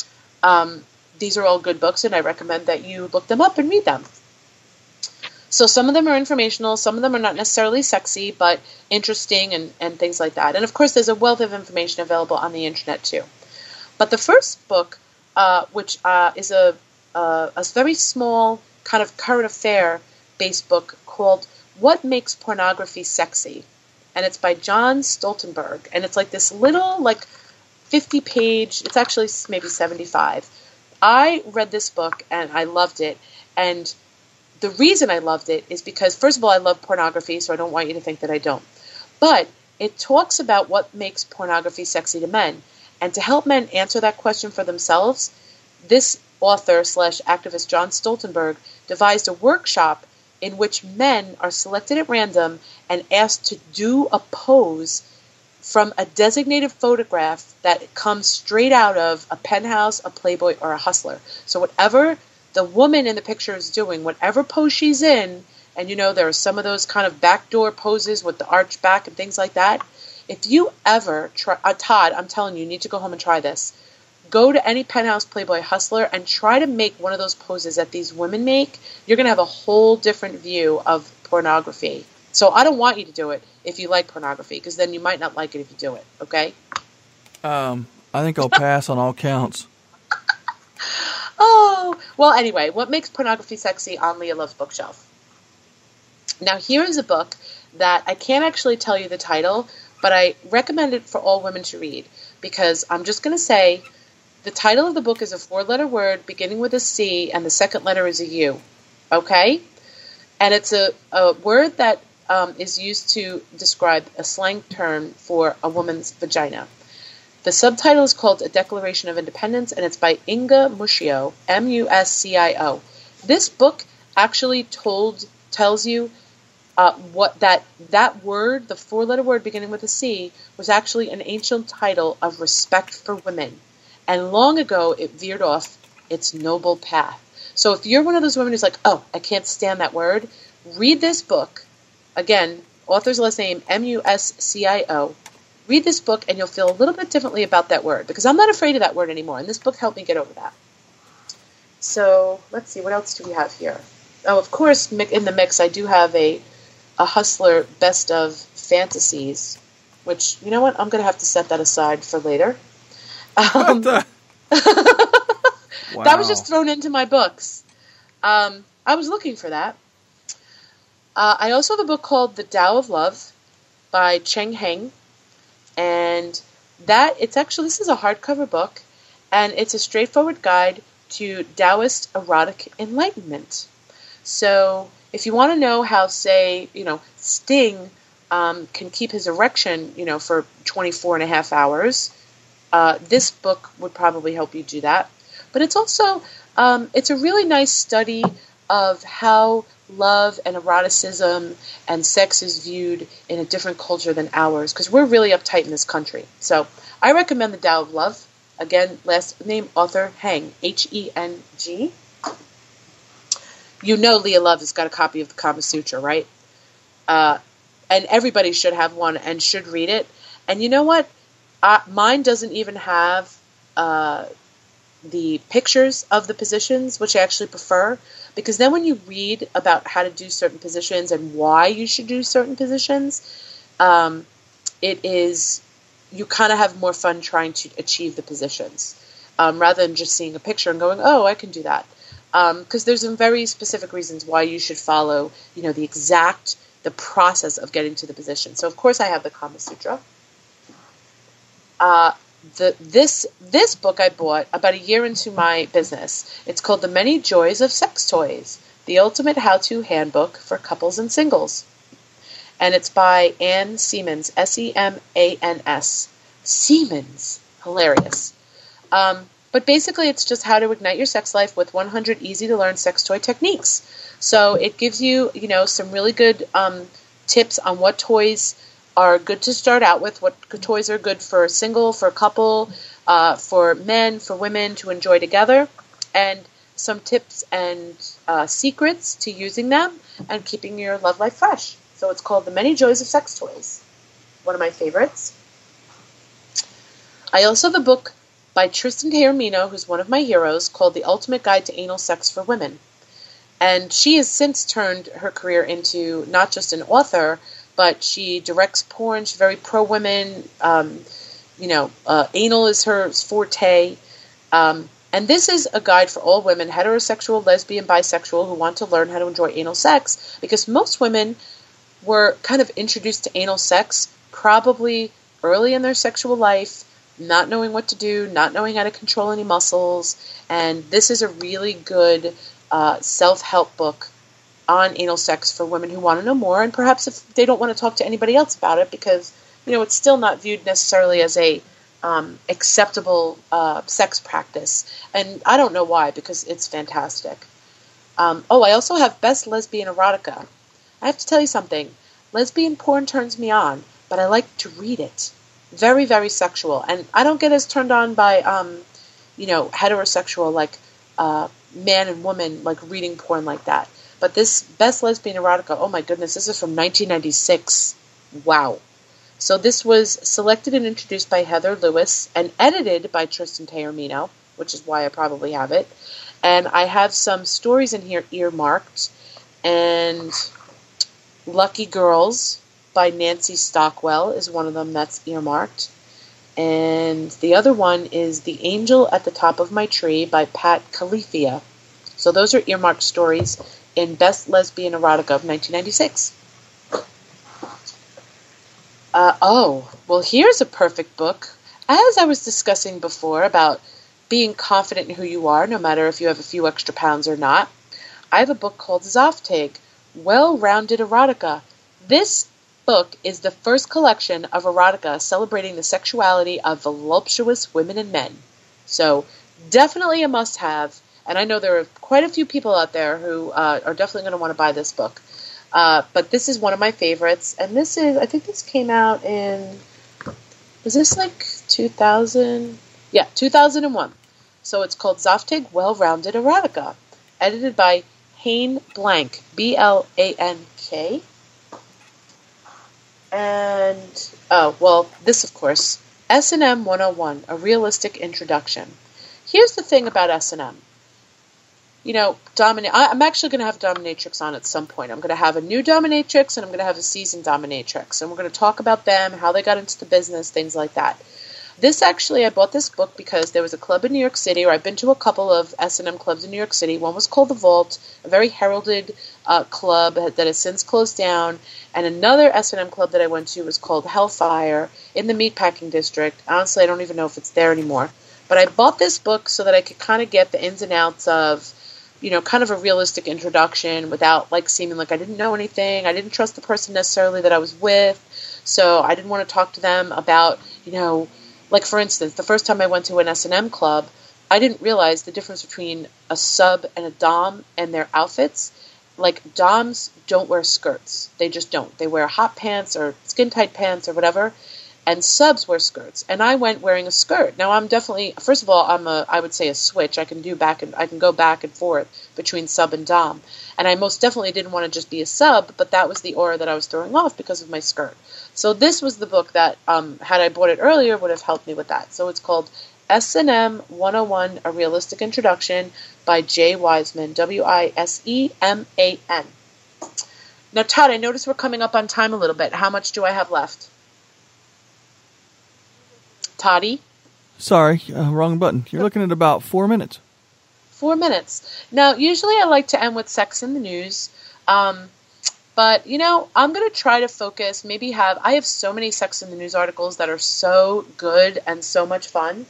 um, these are all good books, and I recommend that you look them up and read them. So some of them are informational, some of them are not necessarily sexy, but interesting and, and things like that. And of course, there's a wealth of information available on the internet too. But the first book, uh, which uh, is a, uh, a very small kind of current affair-based book called What Makes Pornography Sexy? And it's by John Stoltenberg. And it's like this little, like, fifty-page, it's actually maybe seventy-five. I read this book, and I loved it. And the reason I loved it is because, first of all, I love pornography, so I don't want you to think that I don't. But it talks about what makes pornography sexy to men. And to help men answer that question for themselves, this author slash activist John Stoltenberg devised a workshop in which men are selected at random and asked to do a pose from a designated photograph that comes straight out of a Penthouse, a Playboy, or a Hustler. So whatever the woman in the picture is doing, whatever pose she's in, and you know there are some of those kind of backdoor poses with the arched back and things like that. If you ever try, uh, Todd, I'm telling you, you need to go home and try this. Go to any Penthouse, Playboy, Hustler, and try to make one of those poses that these women make. You're going to have a whole different view of pornography. So I don't want you to do it if you like pornography, because then you might not like it if you do it, okay? Um, I think I'll pass on all counts. Oh, well, anyway, What Makes Pornography Sexy on Leah Love's bookshelf. Now, here is a book that I can't actually tell you the title, but I recommend it for all women to read, because I'm just going to say the title of the book is a four-letter word beginning with a C, and the second letter is a U, okay? And it's a, a word that um, is used to describe a slang term for a woman's vagina. The subtitle is called A Declaration of Independence, and it's by Inga Muscio, M U S C I O. This book actually told tells you uh, what that that word, the four-letter word beginning with a C, was actually an ancient title of respect for women. And long ago, it veered off its noble path. So if you're one of those women who's like, oh, I can't stand that word, read this book. Again, author's last name, M U S C I O. Read this book and you'll feel a little bit differently about that word, because I'm not afraid of that word anymore, and this book helped me get over that. So let's see, what else do we have here? Oh, of course, in the mix, I do have a, a Hustler Best of Fantasies, which, you know what, I'm going to have to set that aside for later. Um, What the? Wow. That was just thrown into my books. Um, I was looking for that. Uh, I also have a book called The Tao of Love by Cheng Heng. And that, it's actually, this is a hardcover book, and it's a straightforward guide to Taoist erotic enlightenment. So if you want to know how, say, you know, Sting um, can keep his erection, you know, for twenty-four and a half hours, uh, this book would probably help you do that. But it's also, um, it's a really nice study of how love and eroticism and sex is viewed in a different culture than ours, because we're really uptight in this country. So I recommend The Tao of Love. Again, last name, author, Heng, H E N G. You know Leah Love has got a copy of the Kama Sutra, right? Uh, and everybody should have one and should read it. And you know what? Uh, mine doesn't even have uh, the pictures of the positions, which I actually prefer, because then when you read about how to do certain positions and why you should do certain positions, um, it is, you kind of have more fun trying to achieve the positions, um, rather than just seeing a picture and going, oh, I can do that. Because um, there's some very specific reasons why you should follow, you know, the exact, the process of getting to the position. So, of course, I have the Kama Sutra. Uh, the this this book I bought about a year into my business. It's called The Many Joys of Sex Toys, the Ultimate How-To Handbook for Couples and Singles. And it's by Ann Siemens, S E M A N S. Siemens. Hilarious. Um, but basically it's just how to ignite your sex life with one hundred easy-to-learn sex toy techniques. So it gives you, you know, some really good um, tips on what toys are good to start out with, what toys are good for a single, for a couple, uh, for men, for women to enjoy together, and some tips and uh, secrets to using them and keeping your love life fresh. So it's called The Many Joys of Sex Toys. One of my favorites. I also have a book by Tristan Taormino, who's one of my heroes, called The Ultimate Guide to Anal Sex for Women. And she has since turned her career into not just an author, but she directs porn. She's very pro-women. Um, you know, uh, anal is her forte. Um, and this is a guide for all women, heterosexual, lesbian, bisexual, who want to learn how to enjoy anal sex, because most women were kind of introduced to anal sex probably early in their sexual life, not knowing what to do, not knowing how to control any muscles. And this is a really good uh, self-help book on anal sex for women who want to know more, and perhaps if they don't want to talk to anybody else about it, because, you know, it's still not viewed necessarily as a um, acceptable uh, sex practice. And I don't know why, because it's fantastic. Um, oh, I also have Best Lesbian Erotica. I have to tell you something. Lesbian porn turns me on, but I like to read it. Very, very sexual. And I don't get as turned on by, um, you know, heterosexual, like uh, man and woman, like reading porn like that. But this Best Lesbian Erotica, oh my goodness, this is from nineteen ninety-six. Wow. So this was selected and introduced by Heather Lewis and edited by Tristan Taormino, which is why I probably have it. And I have some stories in here earmarked. And Lucky Girls by Nancy Stockwell is one of them that's earmarked. And the other one is The Angel at the Top of My Tree by Pat Califia. So those are earmarked stories in Best Lesbian Erotica of nineteen ninety-six. Uh, oh, well, here's a perfect book. As I was discussing before about being confident in who you are, no matter if you have a few extra pounds or not, I have a book called Zoftig, Well-Rounded Erotica. This book is the first collection of erotica celebrating the sexuality of voluptuous women and men. So, definitely a must-have. And I know there are quite a few people out there who uh, are definitely going to want to buy this book. Uh, but this is one of my favorites. And this is, I think this came out in, was this like two thousand? Yeah, two thousand one. So it's called Zoftig, Well-Rounded Erotica. Edited by Hayne Blank, B L A N K. And, oh, well, this, of course, S and M one oh one, A Realistic Introduction. Here's the thing about S and M. You know, dominate. I'm actually going to have dominatrix on at some point. I'm going to have a new dominatrix, and I'm going to have a seasoned dominatrix, and we're going to talk about them, how they got into the business, things like that. This actually, I bought this book because there was a club in New York City, or I've been to a couple of S and M clubs in New York City. One was called The Vault, a very heralded uh, club that has since closed down, and another S and M club that I went to was called Hellfire in the Meatpacking District. Honestly, I don't even know if it's there anymore. But I bought this book so that I could kind of get the ins and outs of, you know, kind of a realistic introduction without, like, seeming like I didn't know anything. I didn't trust the person necessarily that I was with, so I didn't want to talk to them about, you know, like, for instance, the first time I went to an S and M club, I didn't realize the difference between a sub and a dom and their outfits. Like, doms don't wear skirts. They just don't. They wear hot pants or skin-tight pants or whatever, and subs wear skirts. And I went wearing a skirt. Now, I'm definitely, first of all, I'm a, I would say a switch. I can do back and I can go back and forth between sub and dom. And I most definitely didn't want to just be a sub, but that was the aura that I was throwing off because of my skirt. So this was the book that, um, had I bought it earlier, would have helped me with that. So it's called S and M one oh one, A Realistic Introduction by Jay Wiseman, W I S E M A N. Now, Todd, I notice we're coming up on time a little bit. How much do I have left? Toddy? Sorry, uh, wrong button. You're looking at about four minutes. Four minutes. Now, usually I like to end with sex in the news. Um... But, you know, I'm going to try to focus, maybe have, I have so many Sex in the News articles that are so good and so much fun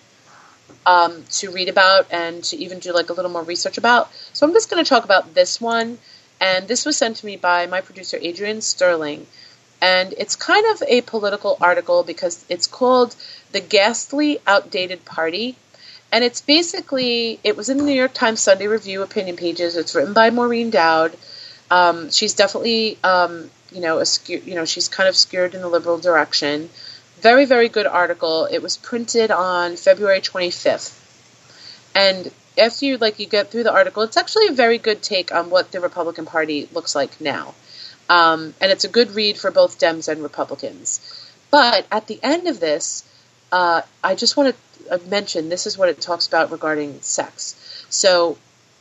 um, to read about and to even do like a little more research about. So I'm just going to talk about this one. And this was sent to me by my producer, Adrian Sterling. And it's kind of a political article because it's called The Ghastly Outdated Party. And it's basically, it was in the New York Times Sunday Review opinion pages. It's written by Maureen Dowd. Um, she's definitely, um, you know, a skew, you know, she's kind of skewed in the liberal direction. Very, very good article. It was printed on February twenty-fifth. And after you, like, you get through the article, it's actually a very good take on what the Republican Party looks like now. Um, and it's a good read for both Dems and Republicans. But at the end of this, uh, I just want to mention, this is what it talks about regarding sex. So,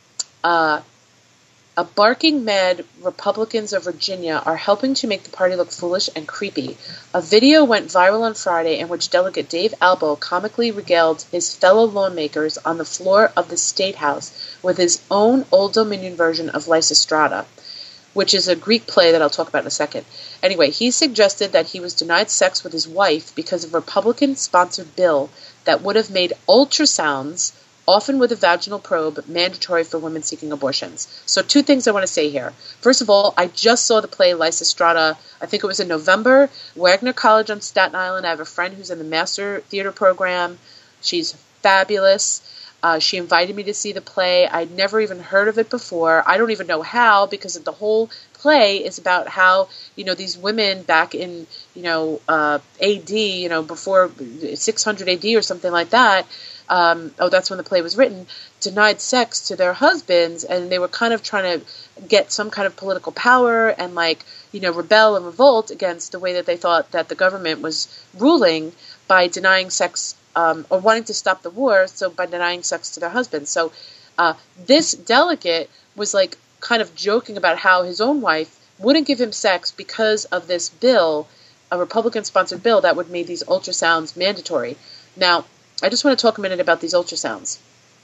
uh, A barking mad Republicans of Virginia are helping to make the party look foolish and creepy. A video went viral on Friday in which Delegate Dave Albo comically regaled his fellow lawmakers on the floor of the State House with his own Old Dominion version of Lysistrata, which is a Greek play that I'll talk about in a second. Anyway, he suggested that he was denied sex with his wife because of a Republican-sponsored bill that would have made ultrasounds, often with a vaginal probe, mandatory for women seeking abortions. So two things I want to say here. First of all, I just saw the play Lysistrata, I think it was in November, Wagner College on Staten Island. I have a friend who's in the Master Theater program. She's fabulous. Uh, she invited me to see the play. I'd never even heard of it before. I don't even know how, because the whole play is about how, you know, these women back in, you know, uh, A D, you know, before six hundred A D or something like that, Um, oh, that's when the play was written, denied sex to their husbands, and they were kind of trying to get some kind of political power and, like, you know, rebel and revolt against the way that they thought that the government was ruling by denying sex, um, or wanting to stop the war, so by denying sex to their husbands. So uh, this delegate was, like, kind of joking about how his own wife wouldn't give him sex because of this bill, a Republican-sponsored bill that would make these ultrasounds mandatory. Now, I just want to talk a minute about these ultrasounds.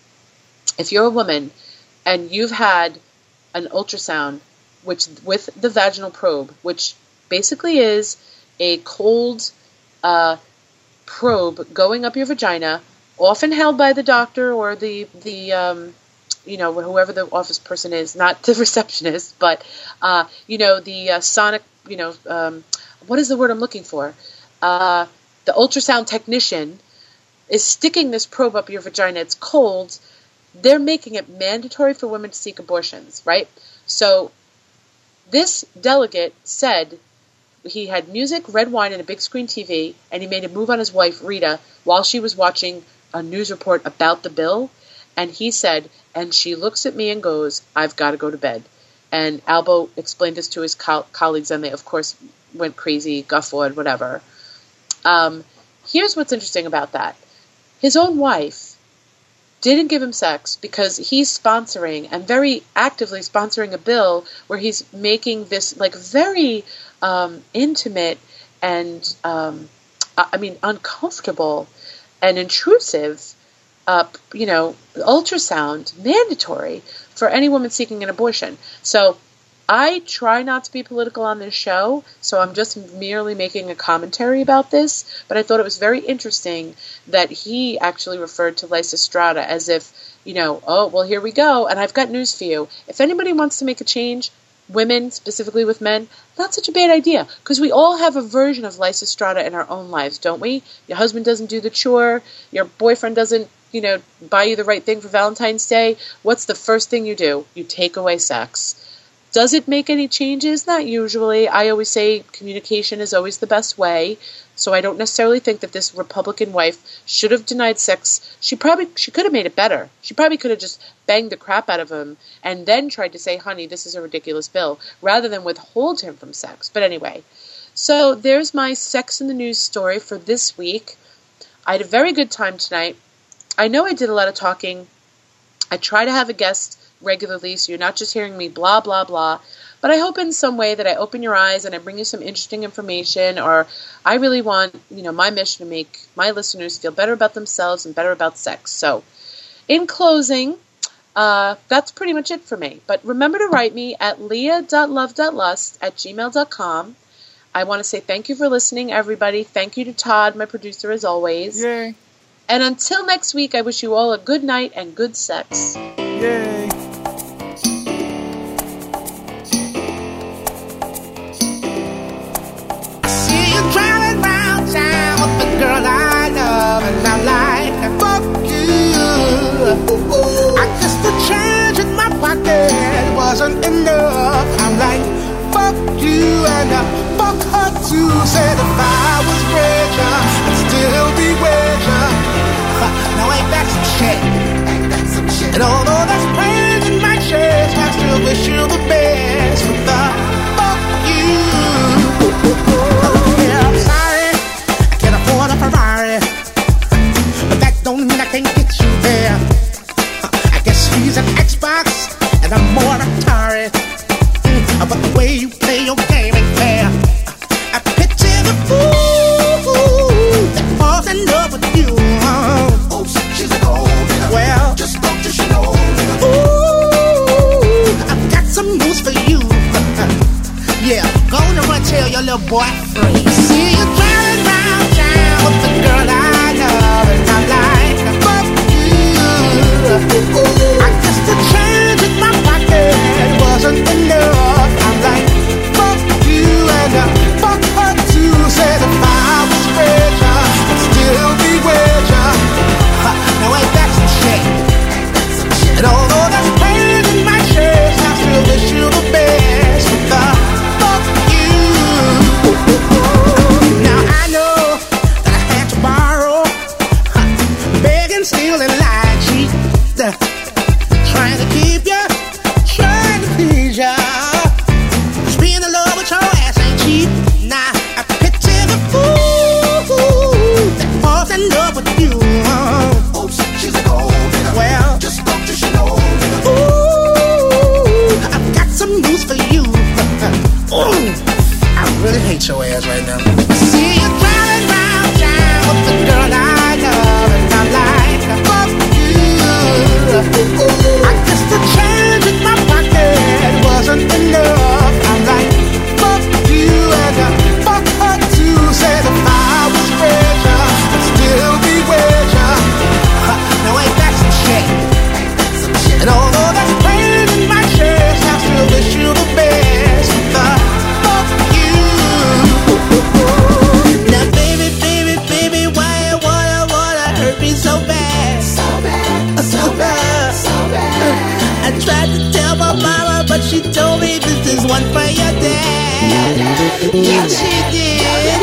If you're a woman and you've had an ultrasound which with the vaginal probe, which basically is a cold uh, probe going up your vagina, often held by the doctor or the, the um, you know, whoever the office person is, not the receptionist, but, uh, you know, the uh, sonic, you know, um, what is the word I'm looking for? Uh, the ultrasound technician is sticking this probe up your vagina. It's cold. They're making it mandatory for women to seek abortions, right? So this delegate said he had music, red wine, and a big screen T V, and he made a move on his wife, Rita, while she was watching a news report about the bill. And he said, and she looks at me and goes, I've got to go to bed. And Albo explained this to his co- colleagues, and they, of course, went crazy, guffawed, whatever. Um, here's what's interesting about that. His own wife didn't give him sex because he's sponsoring and very actively sponsoring a bill where he's making this like very um, intimate and, um, I mean, uncomfortable and intrusive, uh, you know, ultrasound mandatory for any woman seeking an abortion. So I try not to be political on this show, so I'm just merely making a commentary about this, but I thought it was very interesting that he actually referred to Lysistrata as if, you know, oh, well, here we go, and I've got news for you. If anybody wants to make a change, women, specifically with men, not such a bad idea, because we all have a version of Lysistrata in our own lives, don't we? Your husband doesn't do the chore, your boyfriend doesn't, you know, buy you the right thing for Valentine's Day. What's the first thing you do? You take away sex. Does it make any changes? Not usually. I always say communication is always the best way. So I don't necessarily think that this Republican wife should have denied sex. She probably she could have made it better. She probably could have just banged the crap out of him and then tried to say, honey, this is a ridiculous bill, rather than withhold him from sex. But anyway, so there's my Sex in the News story for this week. I had a very good time tonight. I know I did a lot of talking. I try to have a guest regularly, so you're not just hearing me blah, blah, blah. But I hope in some way that I open your eyes and I bring you some interesting information, or I really want, you know, my mission to make my listeners feel better about themselves and better about sex. So, in closing, uh, that's pretty much it for me. But remember to write me at leah dot love dot lust at gmail dot com. I want to say thank you for listening, everybody. Thank you to Todd, my producer, as always. Yay. And until next week, I wish you all a good night and good sex. Yay. Girl I love and I'm like, fuck you. I guess the change in my pocket wasn't enough. I'm like, fuck you and uh, fuck her too. Said if I was richer, I'd still be richer. Now ain't that some shit? Ain't that some shit? And although there's pain in my chest, I still wish you the best. With the fuck you. Yeah, I'm sorry. A Ferrari, but that don't mean I can't get you there. I guess he's an Xbox and I'm more Atari, but the way you play your game ain't fair. I picture the fool that falls in love with you. Oh, she's an old girl. Well, just don't you know. Ooh, I've got some news for you. Yeah, go on and run, tell your little boy free. See you driving round town with the girl I love, and I'm like, fuck you. I guess the change in my pocket wasn't enough. I'm like, fuck you and uh, fuck her too. Said if I was richer, I'd still be richer. Uh, now ain't that some shit? And although there's pain in my chest, I still wish you the best. With the fuck you. Now I know that I had to borrow, huh, beg and steal and lie, cheat, uh, trying to keep ya, trying to please ya. 'Cause being in love with your ass ain't cheap. Nah, I picture the fool that falls in love with you. Oh, she's a gold digger. Well, just don't you know. Ooh, I've got some news for you. Ooh, I really hate your ass right now. See you driving round town with the girl I love, and I'm like, fuck you. I guess the change in my pocket wasn't enough. I'm like, fuck you and uh, fuck her too. Said if I was richer, I'd still be richer. Uh, now ain't that some shit? And although there's pain in my chest, I still wish you the best. Uh, fuck you. Now baby, baby, baby, why you wanna, wanna hurt me so bad? So bad, so bad, so bad. I tried to tell my mama, but she told me this is one for your dad. Yeah, she did.